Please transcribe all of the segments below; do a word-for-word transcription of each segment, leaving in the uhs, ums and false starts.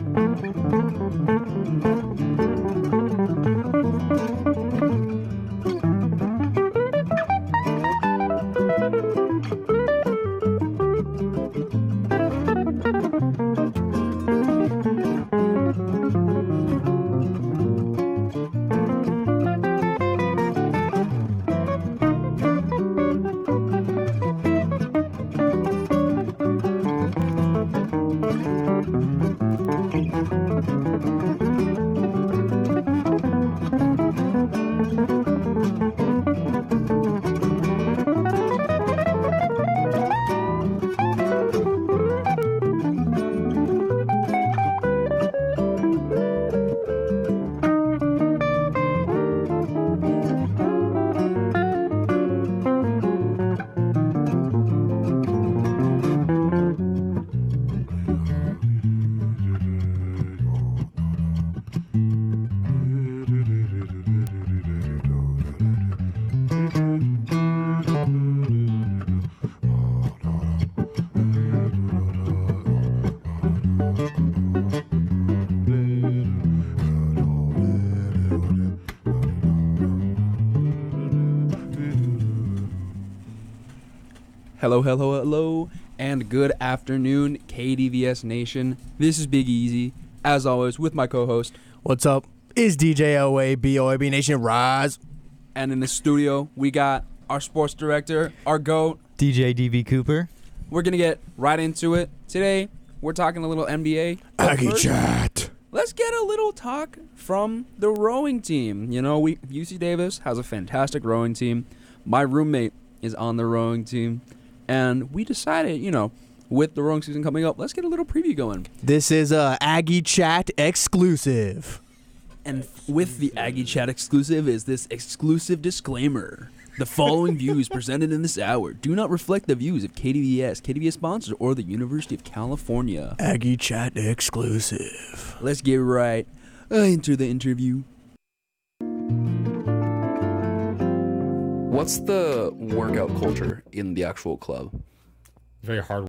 Hello, hello, hello, and good afternoon, K D V S Nation. This is Big Easy, as always, with my co-host. What's up? Is D J O A B O A B Nation Rise. And in the studio, we got our sports director, our GOAT, D J D V Cooper. We're going to get right into it. Today, we're talking a little N B A. Aggie Chat. Let's get a little talk from the rowing team. You know, we U C Davis has a fantastic rowing team. My roommate is on the rowing team. And we decided, you know, with the rowing season coming up, let's get a little preview going. This is a Aggie Chat exclusive. And with the Aggie Chat exclusive is this exclusive disclaimer. The following views presented in this hour do not reflect the views of K D V S, K D V S sponsors, or the University of California. Aggie Chat exclusive. Let's get right into the interview. What's the workout culture in the actual club? Very hard.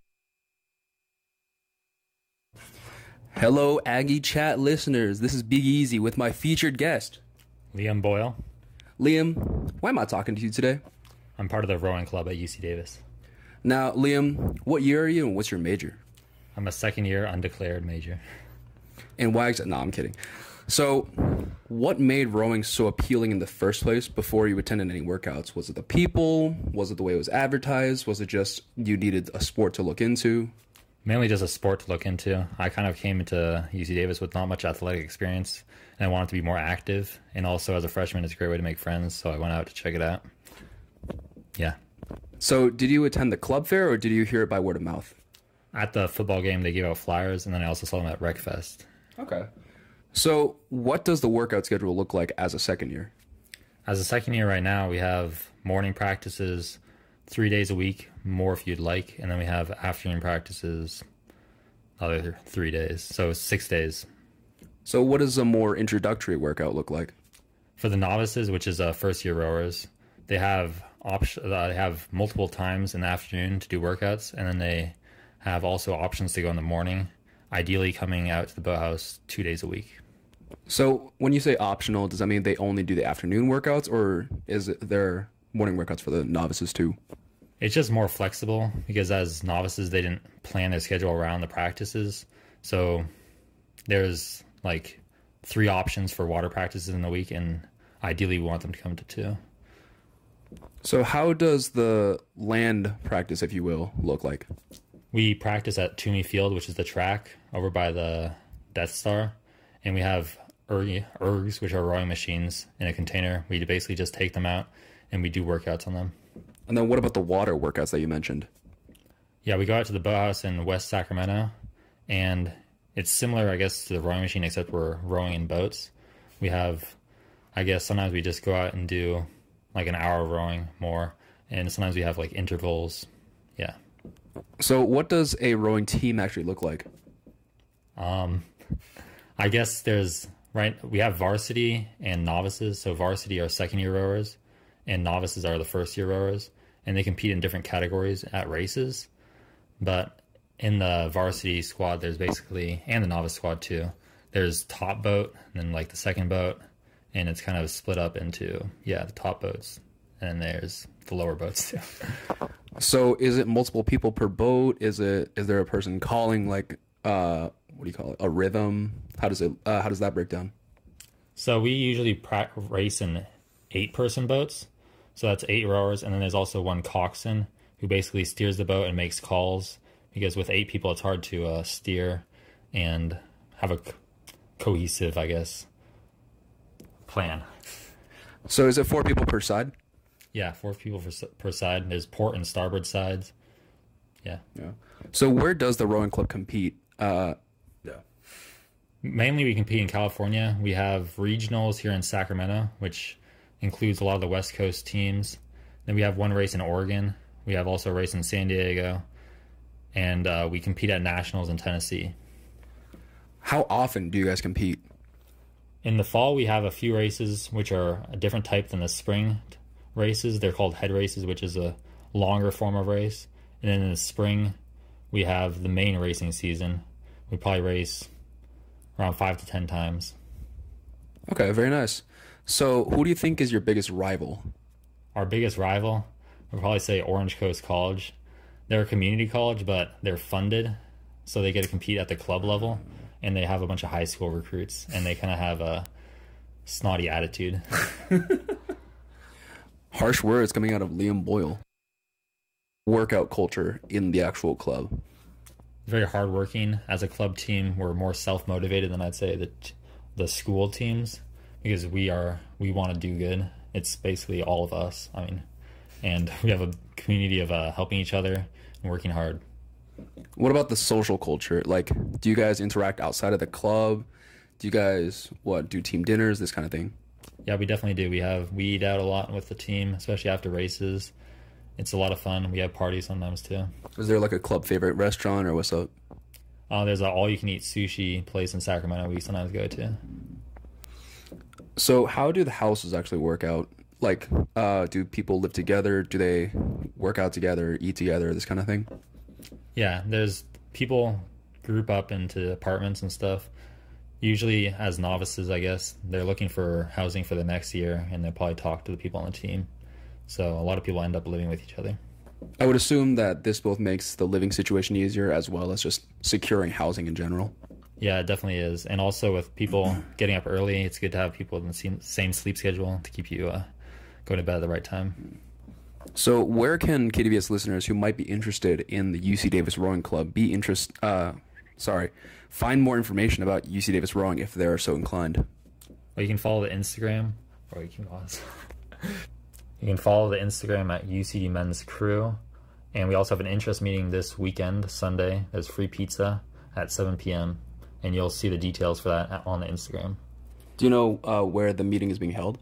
Hello, Aggie Chat listeners. This is Big Easy with my featured guest, Liam Boyle. Liam, why am I talking to you today? I'm part of the rowing club at U C Davis. Now, Liam, what year are you and what's your major? I'm a second year undeclared major. And why? Exa- no, I'm kidding. So, what made rowing so appealing in the first place before you attended any workouts? Was it the people? Was it the way it was advertised? Was it just you needed a sport to look into? Mainly just a sport to look into. I kind of came into U C Davis with not much athletic experience, and I wanted to be more active. And also, as a freshman, it's a great way to make friends, so I went out to check it out. Yeah. So, did you attend the club fair, or did you hear it by word of mouth? At the football game, they gave out flyers, and then I also saw them at RecFest. Okay. So, what does the workout schedule look like as a second year? As a second year right now, we have morning practices three days a week, more if you'd like, and then we have afternoon practices other three days, so six days. So what does a more introductory workout look like? For the novices, which is uh, first year rowers, they have op- uh, they have multiple times in the afternoon to do workouts, and then they have also options to go in the morning, ideally coming out to the boathouse two days a week. So when you say optional, does that mean they only do the afternoon workouts, or is it there morning workouts for the novices too? It's just more flexible because as novices, they didn't plan their schedule around the practices. So there's like three options for water practices in the week, and ideally we want them to come to two. So how does the land practice, if you will, look like? We practice at Toomey Field, which is the track over by the Death Star, and we have erg, ergs, which are rowing machines in a container. We basically just take them out and we do workouts on them. And then what about the water workouts that you mentioned? Yeah, we go out to the boathouse in West Sacramento, and it's similar, I guess, to the rowing machine, except we're rowing in boats. We have, I guess, sometimes we just go out and do like an hour of rowing more, and sometimes we have like intervals. Yeah. So what does a rowing team actually look like? Um, I guess there's, right, we have varsity and novices. So varsity are second year rowers, and novices are the first year rowers, and they compete in different categories at races. But in the varsity squad, there's basically, and the novice squad too, there's top boat and then like the second boat, and it's kind of split up into, yeah, the top boats, and there's the lower boats too. So is it multiple people per boat? Is it is there a person calling like uh what do you call it? A rhythm? How does it uh, how does that break down? So we usually pra- race in eight person boats. So that's eight rowers, and then there's also one coxswain who basically steers the boat and makes calls, because with eight people it's hard to uh, steer and have a co- cohesive, I guess, plan. So is it four people per side? Yeah, four people per, per side. There's port and starboard sides. Yeah. Yeah. So where does the rowing club compete? Uh, yeah. Mainly we compete in California. We have regionals here in Sacramento, which includes a lot of the West Coast teams. Then we have one race in Oregon. We have also a race in San Diego. And uh, we compete at nationals in Tennessee. How often do you guys compete? In the fall, we have a few races, which are a different type than the spring races. They're called head races, which is a longer form of race. And then in the spring, we have the main racing season. We probably race around five to ten times. Okay, very nice. So who do you think is your biggest rival? Our biggest rival, I'd probably say Orange Coast College. They're a community college, but they're funded, so they get to compete at the club level, and they have a bunch of high school recruits, and they kind of have a snotty attitude. Harsh words coming out of Liam Boyle. Workout culture in the actual club. Very hardworking. As a club team, we're more self-motivated than I'd say the the school teams, because we are we want to do good. It's basically all of us. I mean, and we have a community of uh, helping each other and working hard. What about the social culture? Like, do you guys interact outside of the club? Do you guys what do team dinners, this kind of thing? Yeah, we definitely do. We have we eat out a lot with the team, especially after races. It's a lot of fun. We have parties sometimes too. Is there like a club favorite restaurant or what's up? Uh, there's an all-you-can-eat sushi place in Sacramento we sometimes go to. So how do the houses actually work out? Like, uh, do people live together? Do they work out together, eat together, this kind of thing? Yeah, there's people group up into apartments and stuff. Usually as novices, I guess, they're looking for housing for the next year, and they'll probably talk to the people on the team. So a lot of people end up living with each other. I would assume that this both makes the living situation easier as well as just securing housing in general. Yeah, it definitely is. And also with people getting up early, it's good to have people in the same, same sleep schedule to keep you uh, going to bed at the right time. So where can K D V S listeners who might be interested in the U C Davis Rowing Club be interest, uh, sorry, find more information about U C Davis Rowing if they're so inclined? Well, you can follow the Instagram, or you can pause. You can follow the Instagram at U C D Men's Crew. And we also have an interest meeting this weekend, Sunday. There's free pizza at seven p.m. And you'll see the details for that on the Instagram. Do you know uh, where the meeting is being held?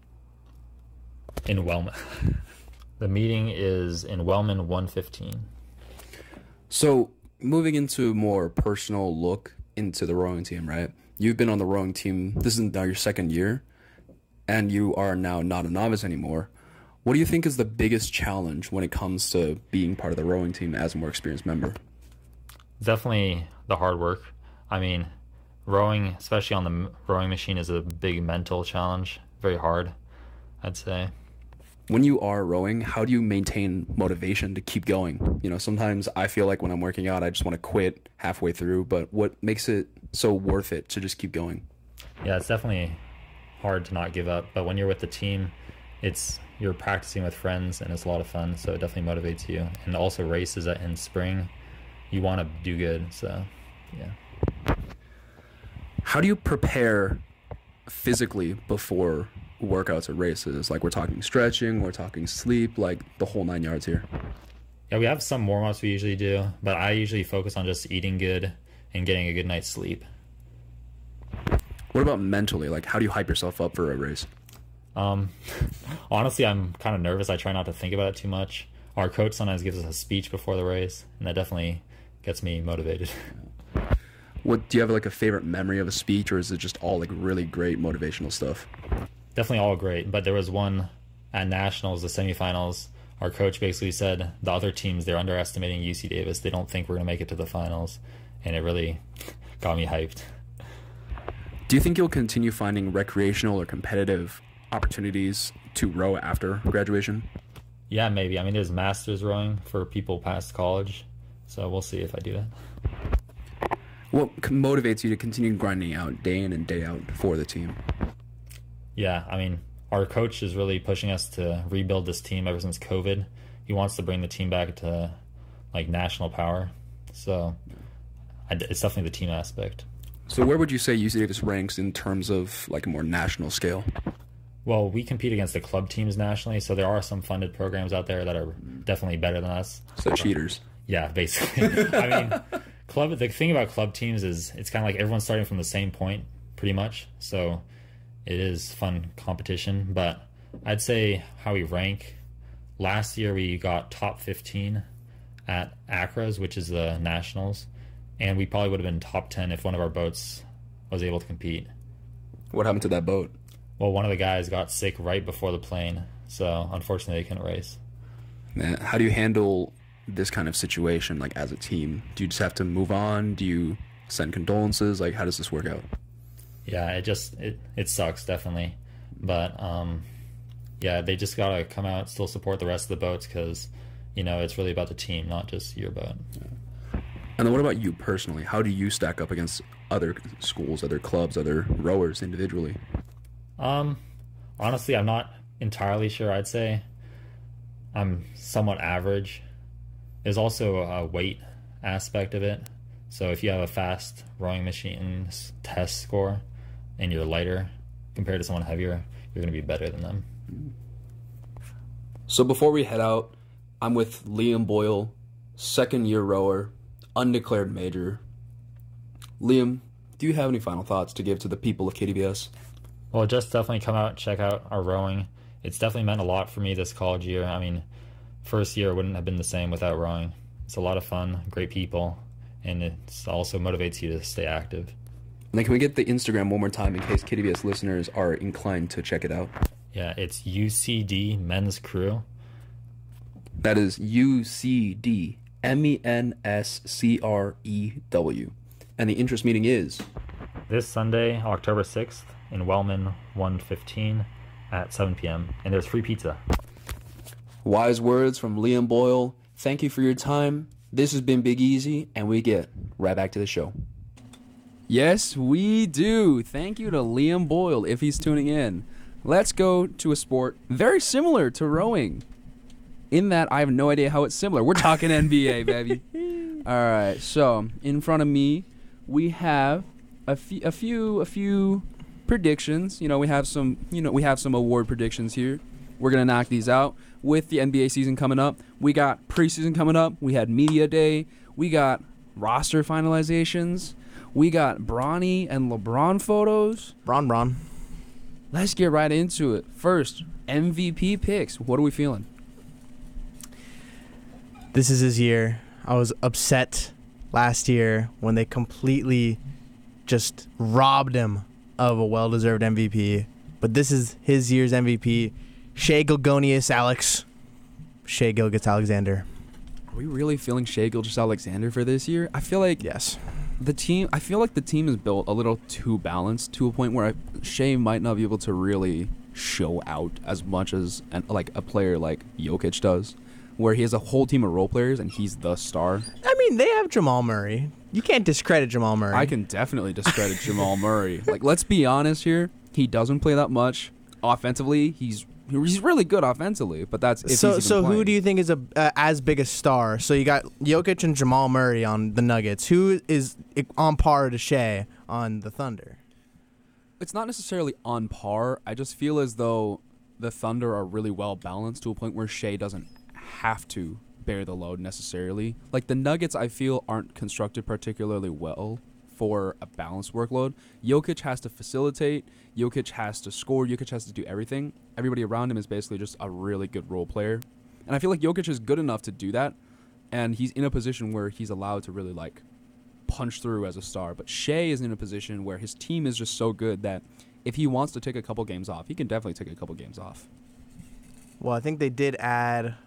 In Wellman. The meeting is in Wellman one fifteen. So moving into a more personal look into the rowing team, right? You've been on the rowing team. This is now your second year, and you are now not a novice anymore. What do you think is the biggest challenge when it comes to being part of the rowing team as a more experienced member? Definitely the hard work. I mean, rowing, especially on the rowing machine, is a big mental challenge. Very hard, I'd say. When you are rowing, how do you maintain motivation to keep going? You know, sometimes I feel like when I'm working out, I just want to quit halfway through, but what makes it so worth it to just keep going? Yeah, it's definitely hard to not give up, but when you're with the team, it's you're practicing with friends and it's a lot of fun, so it definitely motivates you. And also races in spring, you want to do good, so yeah. How do you prepare physically before workouts or races? Like, we're talking stretching, we're talking sleep, like the whole nine yards here. Yeah, we have some warm-ups we usually do, but I usually focus on just eating good and getting a good night's sleep. What about mentally? Like, how do you hype yourself up for a race? Um, honestly, I'm kind of nervous. I try not to think about it too much. Our coach sometimes gives us a speech before the race, and that definitely gets me motivated. What do you have, like a favorite memory of a speech, or is it just all like really great motivational stuff? Definitely all great, but there was one at nationals, the semifinals. our coach basically said the other teams, they're underestimating U C Davis. They don't think we're going to make it to the finals. And it really got me hyped. Do you think you'll continue finding recreational or competitive opportunities to row after graduation? Yeah, maybe. I mean, there's masters rowing for people past college. So we'll see if I do that. What c- motivates you to continue grinding out day in and day out for the team? Yeah, I mean, our coach is really pushing us to rebuild this team ever since COVID. He wants to bring the team back to like national power. So I d it's definitely the team aspect. So where would you say U C Davis ranks in terms of like a more national scale? Well, we compete against the club teams nationally, so there are some funded programs out there that are definitely better than us. So cheaters. Yeah, basically. I mean, club. The thing about club teams is it's kind of like everyone's starting from the same point, pretty much. So it is fun competition. But I'd say how we rank. Last year we got top fifteen at ACRAS, which is the nationals, and we probably would have been top ten if one of our boats was able to compete. What happened to that boat? Well, one of the guys got sick right before the plane, so unfortunately they couldn't race. Man, how do you handle this kind of situation, like as a team? Do you just have to move on? Do you send condolences? Like, how does this work out? Yeah, it just it it sucks definitely, but um, yeah, they just gotta come out, still support the rest of the boats because you know it's really about the team, not just your boat. And then what about you personally? How do you stack up against other schools, other clubs, other rowers individually? Um, honestly, I'm not entirely sure. I'd say I'm somewhat average. There's also a weight aspect of it. So if you have a fast rowing machine test score and you're lighter compared to someone heavier, you're going to be better than them. So before we head out, I'm with Liam Boyle, second year rower, undeclared major. Liam, do you have any final thoughts to give to the people of K D B S? Well, just definitely come out, check out our rowing. It's definitely meant a lot for me this college year. I mean, first year wouldn't have been the same without rowing. It's a lot of fun, great people, and it also motivates you to stay active. And then can we get the Instagram one more time in case K D B S listeners are inclined to check it out? Yeah, it's U C D Men's Crew. That is U C D M E N S C R E W. And the interest meeting is? This Sunday, October sixth, in Wellman one fifteen at seven p m And there's free pizza. Wise words from Liam Boyle. Thank you for your time. This has been Big Easy, and we get right back to the show. Yes, we do. Thank you to Liam Boyle if he's tuning in. Let's go to a sport very similar to rowing. In that, I have no idea how it's similar. We're talking N B A, baby. All right, so in front of me, we have a few, a few, a few predictions. You know, we have some, you know, we have some award predictions here. We're gonna knock these out with the N B A season coming up. We got preseason coming up. We had media day. We got roster finalizations. We got Bronny and LeBron photos. Bron Bron. Let's get right into it. First, M V P picks. What are we feeling? This is his year. I was upset last year when they completely just robbed him of a well-deserved M V P. But this is his year's M V P. Shai Gilgeous Alex. Shai Gilgeous Alexander. Are we really feeling Shai Gilgeous Alexander for this year? I feel like Yes. the team. I feel like the team is built a little too balanced to a point where I, Shai might not be able to really show out as much as an, like a player like Jokic does, where he has a whole team of role players and he's the star. I mean, they have Jamal Murray. You can't discredit Jamal Murray. I can definitely discredit Jamal Murray. Like, let's be honest here. He doesn't play that much offensively. He's he's really good offensively, but that's if so. he's even So playing. who do you think is a uh, as big a star? So you got Jokic and Jamal Murray on the Nuggets. Who is on par to Shai on the Thunder? It's not necessarily on par. I just feel as though the Thunder are really well balanced to a point where Shai doesn't have to bear the load necessarily. Like the Nuggets, I feel aren't constructed particularly well for a balanced workload. Jokic has to facilitate. Jokic has to score. Jokic has to do everything. Everybody around him is basically just a really good role player. And I feel like Jokic is good enough to do that. And he's in a position where he's allowed to really like punch through as a star. But Shai is in a position where his team is just so good that if he wants to take a couple games off, he can definitely take a couple games off. Well, I think they did add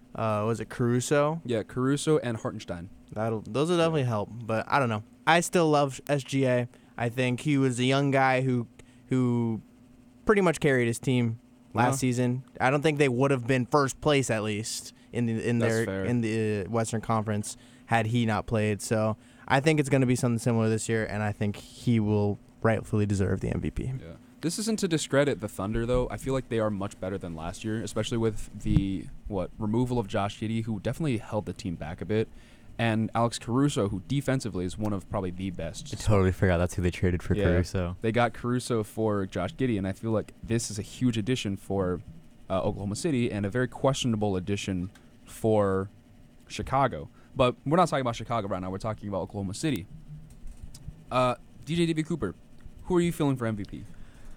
uh, was it Caruso? Yeah, Caruso and Hartenstein. That'll those will definitely help. But I don't know. I still love S G A. I think he was a young guy who who pretty much carried his team last Yeah. season. I don't think they would have been first place at least in the in That's their fair. in the Western Conference had he not played. So I think it's going to be something similar this year, and I think he will rightfully deserve the M V P. Yeah. This isn't to discredit the Thunder, though. I feel like they are much better than last year, especially with the what removal of Josh Giddey, who definitely held the team back a bit, and Alex Caruso, who defensively is one of probably the best. I totally forgot that's who they traded for Yeah. Caruso. They got Caruso for Josh Giddey, and I feel like this is a huge addition for uh, Oklahoma City and a very questionable addition for Chicago. But we're not talking about Chicago right now. We're talking about Oklahoma City. Uh, D J Davy Cooper, who are you feeling for M V P?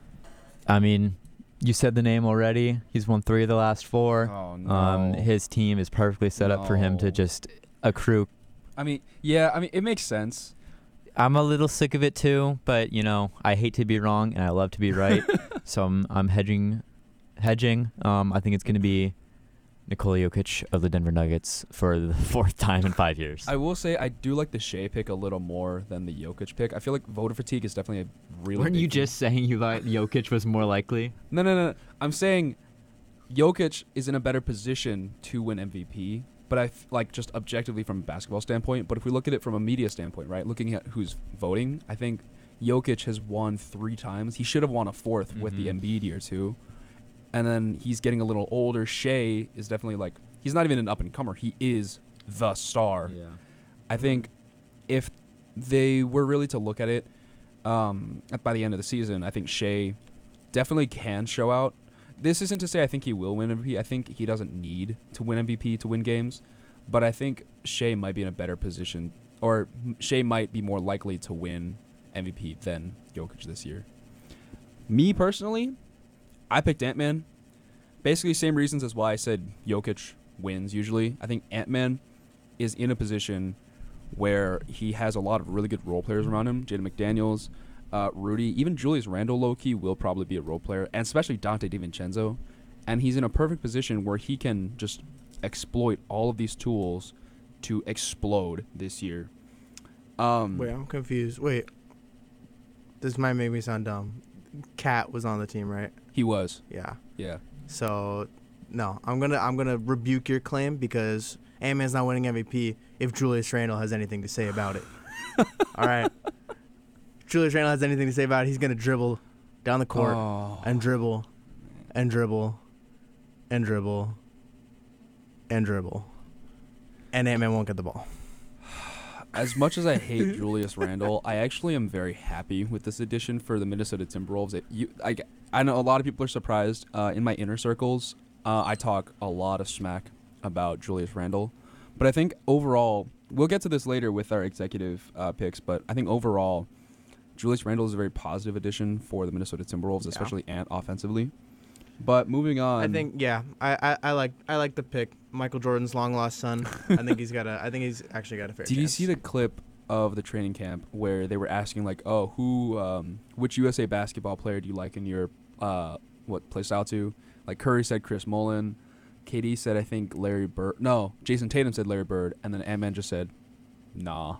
I mean, you said the name already. He's won three of the last four. Oh, no. Um, his team is perfectly set up for him No. to just accrue. I mean, yeah, I mean, it makes sense. I'm a little sick of it too, but you know, I hate to be wrong and I love to be right. So I'm I'm hedging, hedging. Um, I think it's going to be Nikola Jokic of the Denver Nuggets for the fourth time in five years. I will say I do like the Shea pick a little more than the Jokic pick. I feel like voter fatigue is definitely a really Weren't big you thing. just saying you thought Jokic was more likely? No, no, no. I'm saying Jokic is in a better position to win M V P, but I f- like just objectively from a basketball standpoint. But if we look at it from a media standpoint, right, looking at who's voting, I think Jokic has won three times. He should have won a fourth with the Mhm. Embiid year too. And then he's getting a little older. Shea is definitely like he's not even an up and comer. He is the star. Yeah. I think if they were really to look at it um, at- by the end of the season, I think Shea definitely can show out. This isn't to say I think he will win M V P. I think he doesn't need to win M V P to win games, but I think Shea might be in a better position, or Shea might be more likely to win M V P than Jokic this year. Me personally, I picked Ant-Man. Basically, same reasons as why I said Jokic wins usually. I think Ant-Man is in a position where he has a lot of really good role players around him. Jaden McDaniels, uh, Rudy, even Julius Randle low-key will probably be a role player, and especially Dante DiVincenzo. And he's in a perfect position where he can just exploit all of these tools to explode this year. Um, Wait, I'm confused. Wait, this might make me sound dumb. Cat was on the team, right? he was, Yeah. yeah. So, no, I'm gonna I'm gonna rebuke your claim because Ant-Man's not winning M V P if Julius Randle has anything to say about it. All right. If Julius Randle has anything to say about it, he's gonna dribble down the court Oh. and dribble and dribble and dribble and dribble, and Ant-Man won't get the ball. As much as I hate Julius Randle, I actually am very happy with this addition for the Minnesota Timberwolves. It, you, I, I know a lot of people are surprised. Uh, in my inner circles, uh, I talk a lot of smack about Julius Randle. But I think overall, we'll get to this later with our executive uh, picks, but I think overall, Julius Randle is a very positive addition for the Minnesota Timberwolves, Yeah. especially Ant offensively. But moving on. I think yeah, I, I, I like I like the pick. Michael Jordan's long lost son. I think he's got a. I think he's actually got a fair Did chance. you see the clip of the training camp where they were asking like, oh, who, um, which U S A basketball player do you like in your, uh, what play style to? Like Curry said Chris Mullin, K D said I think Larry Bird. No, Jason Tatum said Larry Bird, and then Ant-Man just said, nah.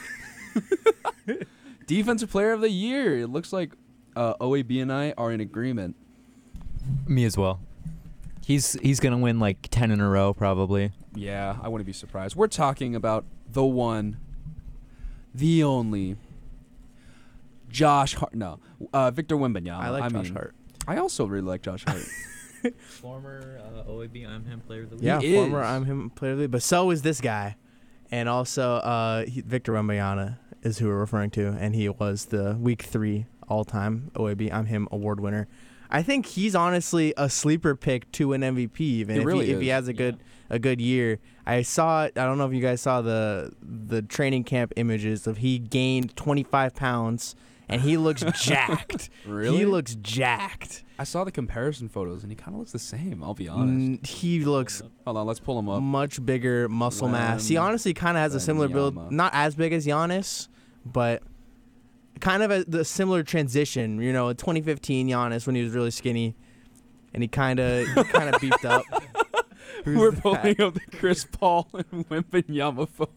Defensive Player of the Year. It looks like uh, O A B and I are in agreement. Me as well. He's he's gonna win like ten in a row probably. Yeah, I wouldn't be surprised. We're talking about the one, the only, Josh Hart. No, uh, Victor Wembanyama. I like I Josh mean, Hart. I also really like Josh Hart. Former uh, O A B, I'm him player of the Yeah, He former is. I'm him player of the league, but so is this guy, and also uh, he, Victor Wembanyama is who we're referring to, and he was the Week Three all-time O A B I'm him award winner. I think he's honestly a sleeper pick to an M V P, even He if really he if he is. has a good a good year. I saw it. I don't know if you guys saw the the training camp images of he gained twenty-five pounds, and he looks jacked. Really? He looks jacked. I saw the comparison photos, and he kind of looks the same. I'll be honest. Mm, he looks Hold on, let's pull him up. much bigger muscle mass. He Wem- honestly kind of has a similar build, Wembanyama. not as big as Giannis, but kind of a, the similar transition. You know, twenty fifteen Giannis when he was really skinny, and he kind of kind of beefed up. Who's We're that? pulling up the Chris Paul and Wembanyama photo.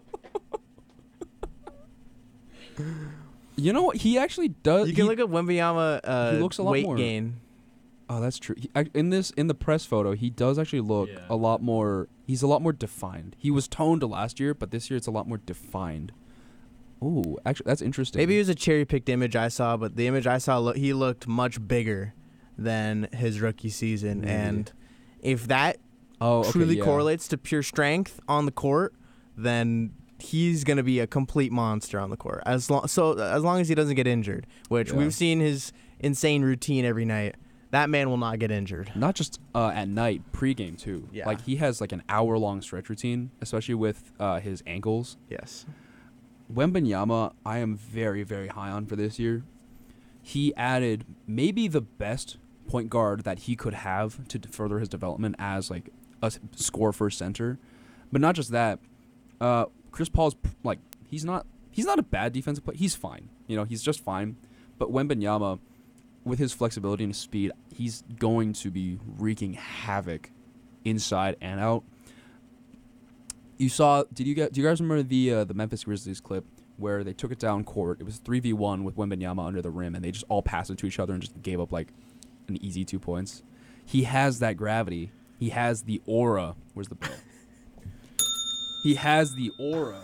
You know what? He actually does. You can he- look at Wembanyama uh, he looks a lot weight more- gain. Oh, that's true. He, I- in this, in the press photo, he does actually look Yeah. a lot more. He's a lot more defined. He was toned last year, but this year it's a lot more defined. Ooh, actually, that's interesting. Maybe it was a cherry-picked image I saw, but the image I saw, lo- he looked much bigger than his rookie season. Maybe. And if that oh, okay, truly yeah. correlates to pure strength on the court, then he's going to be a complete monster on the court. As long so as long as he doesn't get injured, which Yeah. we've seen his insane routine every night. That man will not get injured. Not just uh, at night, pregame too. Yeah. Like he has like an hour-long stretch routine, especially with uh, his ankles. Yes. Wembanyama, I am very, very high on for this year. He added maybe the best point guard that he could have to d- further his development as like a s- score first center. But not just that. Uh, Chris Paul's p- like he's not he's not a bad defensive player. He's fine. You know, he's just fine. But Wembanyama, with his flexibility and his speed, he's going to be wreaking havoc inside and out. You saw? Did you get? Do you guys remember the uh, the Memphis Grizzlies clip where they took it down court? It was three v one with Wembanyama under the rim, and they just all passed it to each other and just gave up like an easy two points. He has that gravity. He has the aura. Where's the ball? He has the aura.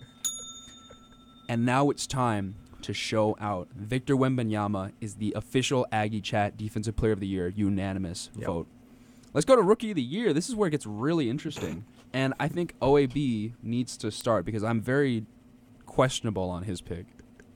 And now it's time to show out. Victor Wembanyama is the official Aggie Chat Defensive Player of the Year, unanimous Yep. vote. Let's go to Rookie of the Year. This is where it gets really interesting. And I think O A B needs to start because I'm very questionable on his pick.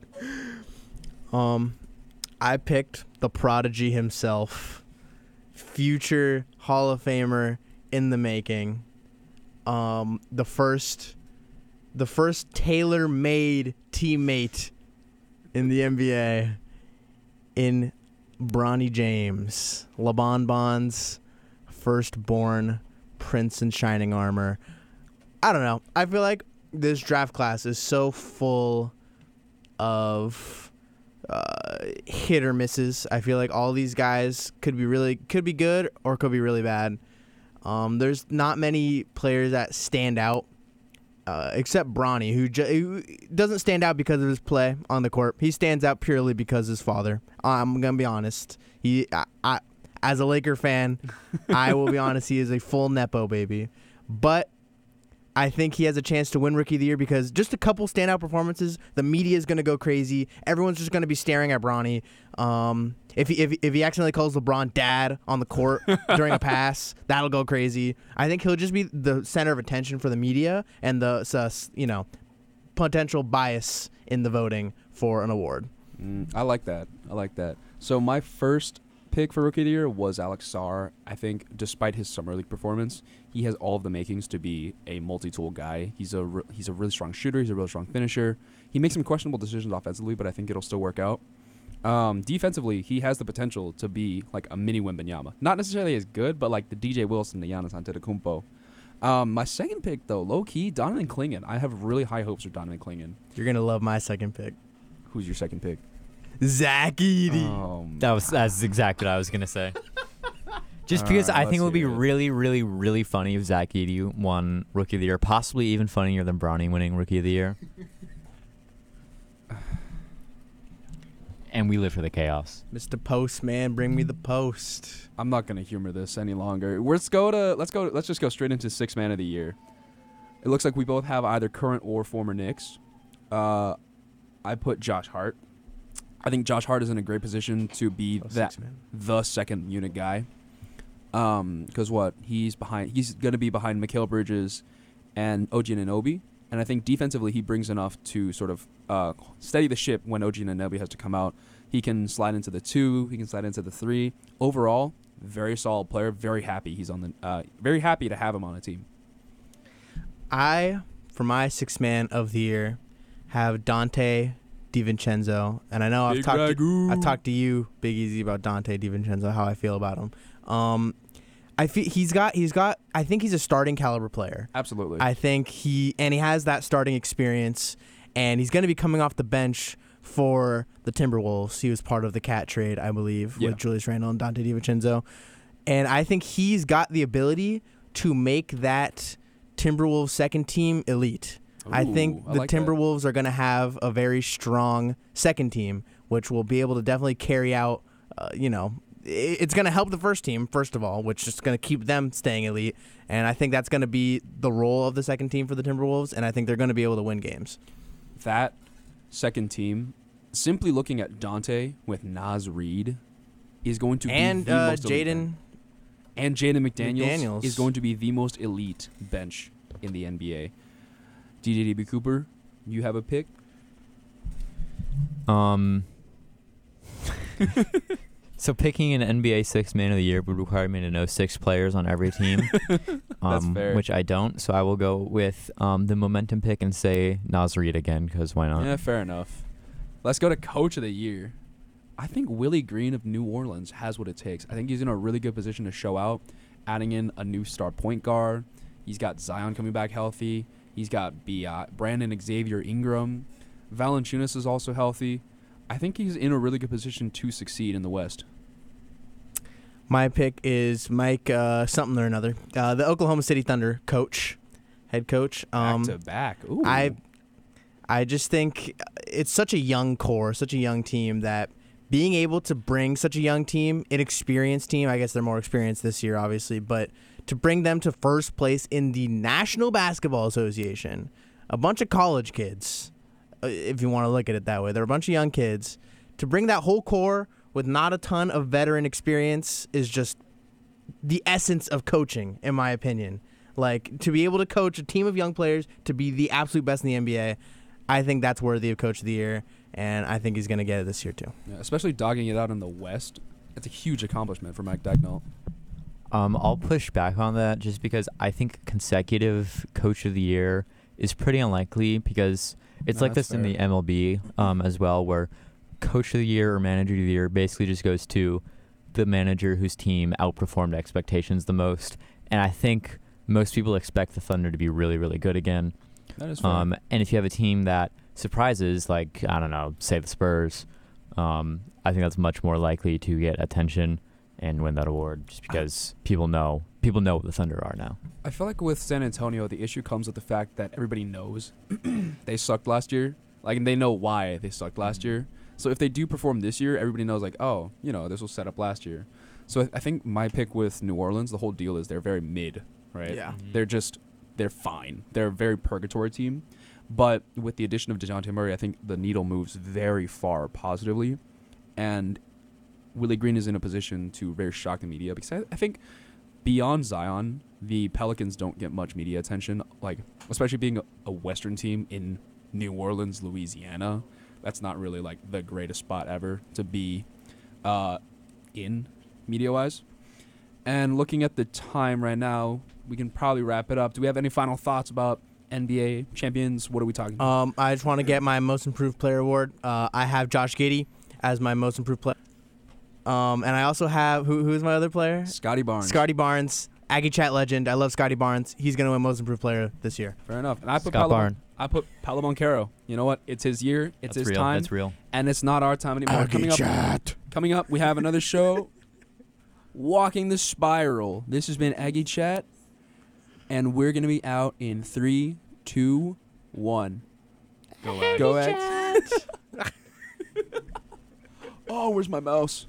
Um, I picked the prodigy himself, future Hall of Famer in the making. Um, the first, the first tailor-made teammate in the N B A, in Bronny James, LeBron Bonds, firstborn prince in shining armor. I don't know. I feel like this draft class is so full of uh, hit or misses. I feel like all these guys could be really could be good or could be really bad. Um, there's not many players that stand out, uh, except Bronny, who, ju- who doesn't stand out because of his play on the court. He stands out purely because of his father. I'm gonna be honest. He, I, I as a Laker fan, I will be honest. He is a full nepo baby, but I think he has a chance to win Rookie of the Year because just a couple standout performances, the media is going to go crazy. Everyone's just going to be staring at Bronny. Um, if he if, if he accidentally calls LeBron dad on the court during a pass, that'll go crazy. I think he'll just be the center of attention for the media and the uh, you know potential bias in the voting for an award. Mm, I like that. I like that. So my first pick for Rookie of the Year was Alex Sarr. I think despite his summer league performance, he has all of the makings to be a multi-tool guy. He's a re- he's a really strong shooter. He's a really strong finisher. He makes some questionable decisions offensively, but I think it'll still work out. Um, defensively, he has the potential to be like a mini Wembanyama. Not necessarily as good, but like the D J Wilson, the Giannis Antetokounmpo. Um, my second pick, though, low-key, Donovan Clingan. I have really high hopes for Donovan Clingan. You're gonna love my second pick, Who's your second pick? Zach Edey. Um, That was that's exactly what I was gonna say. Just All because right, I think let's it would be hear it. really, really, really funny if Zach Edey won Rookie of the Year, possibly even funnier than Bronny winning Rookie of the Year. And we live for the chaos. Mister Postman, bring me the post. I'm not gonna humor this any longer. Let's go to let's go. Let's just go straight into six man of the year. It looks like we both have either current or former Knicks. Uh, I put Josh Hart. I think Josh Hart is in a great position to be Oh, that six, man. the second unit guy. Um, because what he's behind, he's gonna be behind Mikal Bridges and O G Anunoby, and I think defensively he brings enough to sort of uh steady the ship when O G Anunoby has to come out. He can slide into the two. He can slide into the three. Overall, very solid player. Very happy he's on the. Uh, very happy to have him on a team. I, for my six man of the year, have Dante DiVincenzo, and I know I've Big talked to, Ragu. I've talked to you, Big Easy, about Dante DiVincenzo, how I feel about him. Um, I feel he's got he's got. I think he's a starting caliber player. Absolutely. I think he and he has that starting experience, and he's going to be coming off the bench for the Timberwolves. He was part of the Cat trade, I believe, Yeah. with Julius Randle and Dante DiVincenzo, and I think he's got the ability to make that Timberwolves second team elite. I think Ooh, I the like that. Timberwolves are going to have a very strong second team, which will be able to definitely carry out, uh, you know, i- it's going to help the first team, first of all, which is going to keep them staying elite. And I think that's going to be the role of the second team for the Timberwolves, and I think they're going to be able to win games. That second team, simply looking at Dante with Naz Reid, is going to And be the uh, most elite Jaden, bench. And Jaden McDaniels, McDaniels. is going to be the most elite bench in the N B A. D J D B Cooper, you have a pick? Um. So picking an N B A Sixth Man of the Year would require me to know six players on every team, um, fair. which I don't. So I will go with um, the momentum pick and say Naz Reid again, because why not? Yeah, fair enough. Let's go to Coach of the Year. I think Willie Green of New Orleans has what it takes. I think he's in a really good position to show out, adding in a new star point guard. He's got Zion coming back healthy. He's got B I, Brandon Xavier Ingram. Valanciunas is also healthy. I think he's in a really good position to succeed in the West. my pick is Mike uh, something or another, uh, the Oklahoma City Thunder coach, head coach. Um, Back to back. Ooh. I I just think it's such a young core, such a young team that being able to bring such a young team, an experienced team, I guess they're more experienced this year, obviously, but to bring them to first place in the National Basketball Association, a bunch of college kids, uh, if you want to look at it that way, they're a bunch of young kids. To bring that whole core with not a ton of veteran experience is just the essence of coaching, in my opinion. Like, to be able to coach a team of young players to be the absolute best in the N B A, I think that's worthy of Coach of the Year, and I think he's going to get it this year too. Yeah, especially dogging it out in the West. It's a huge accomplishment for Mike Dagnall. Um, I'll push back on that just because I think consecutive Coach of the Year is pretty unlikely, because it's No, like that's this in the fair. M L B um, as well, where Coach of the Year or Manager of the Year basically just goes to the manager whose team outperformed expectations the most. And I think most people expect the Thunder to be really, really good again. That is fair. Um, and if you have a team that surprises, like, I don't know, say the Spurs, um, I think that's much more likely to get attention and win that award, just because people know people know what the Thunder are now. I feel like with San Antonio, the issue comes with the fact that everybody knows they sucked last year. Like, and they know why they sucked last year. So if they do perform this year, everybody knows, like, oh, you know, this was set up last year. So I, I think my pick with New Orleans, the whole deal is they're very mid, right? Yeah. They're just, they're fine. They're a very purgatory team. But with the addition of DeJounte Murray, I think the needle moves very far positively. And Willie Green is in a position to very shock the media, because I, I think beyond Zion, the Pelicans don't get much media attention, like, especially being a, a Western team in New Orleans, Louisiana. That's not really like the greatest spot ever to be uh, in media-wise. And looking at the time right now, we can probably wrap it up. Do we have any final thoughts about N B A champions? What are we talking about? Um, I just want to get my Most Improved Player award. Uh, I have Josh Giddey as my Most Improved Player. Um, and I also have, who who's my other player? Scotty Barnes. Scotty Barnes, Aggie Chat legend. I love Scotty Barnes. He's going to win Most Improved Player this year. Fair enough. And I put Scott Paolo, Barn. I put Paolo Banchero. You know what? It's his year. It's That's his real. time. That's real. And it's not our time anymore. Coming up, coming up, we have another show, Walking the Spiral. This has been Aggie Chat, and we're gonna be out in three, two, one. Go Ags. Go Ags. Oh, where's my mouse?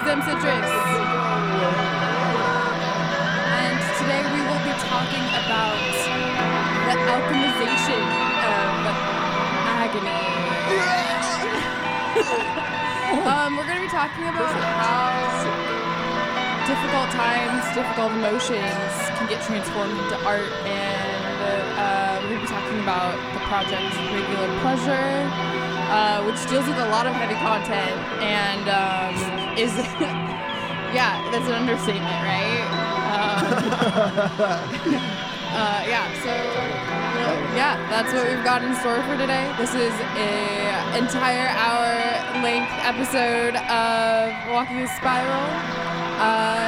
Stem Citrus. And today we will be talking about the alchemization of agony. um, we're going to be talking about how difficult times, difficult emotions can get transformed into art, and uh, we're going to be talking about the project Regular Pleasure, uh, which deals with a lot of heavy content and um, is, yeah, that's an understatement, right? Um, uh, yeah, so, uh, yeah, that's what we've got in store for today. This is a entire hour length episode of Walking the Spiral. Uh,